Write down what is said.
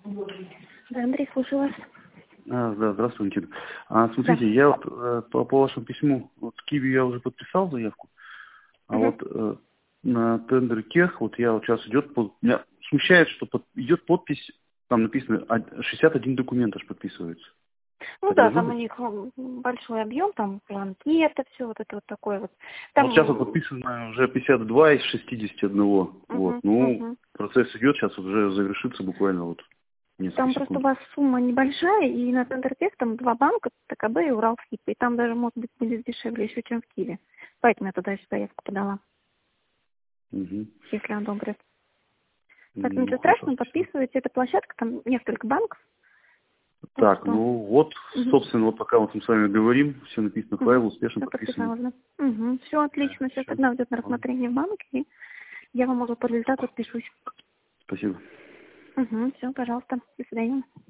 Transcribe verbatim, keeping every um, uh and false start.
Да, Андрей, слушаю вас. А, да, здравствуйте. А, смотрите, Да. я вот э, по, по вашему письму, вот в Киеве я уже подписал заявку, а Угу. вот э, на тендер Кех, вот я вот сейчас идет, под, меня смущает, что под, идет подпись, там написано а, шестьдесят один документ аж подписывается. Ну Так да, должно там у быть? них м, большой объем, там планки, это все, вот это вот такое вот. Вот сейчас вот Там, подписано уже пятьдесят два из шестидесяти одного. Вот. угу, Ну, угу. процесс идет, сейчас уже завершится буквально вот несколько Там просто у секунд. вас сумма небольшая, и на Тендертех там два банка, ТКБ и Уралсиб, и там даже, может быть, будет дешевле еще, чем в Киеве. Поэтому я туда еще заявку подала, Угу. если одобрят. Поэтому Ну, ничего хорошо, страшного, спасибо. подписывайте. Эта площадка, там несколько банков, так Так, что... ну вот, Угу. собственно, вот пока вот мы с вами говорим, все написано, Угу. файл успешно Все подписан. подписалось, да? Угу. Все Да, отлично, сейчас все. тогда уйдет на рассмотрение в банк, и я вам уже по результату отпишусь. Спасибо. Угу, все, пожалуйста. До свидания.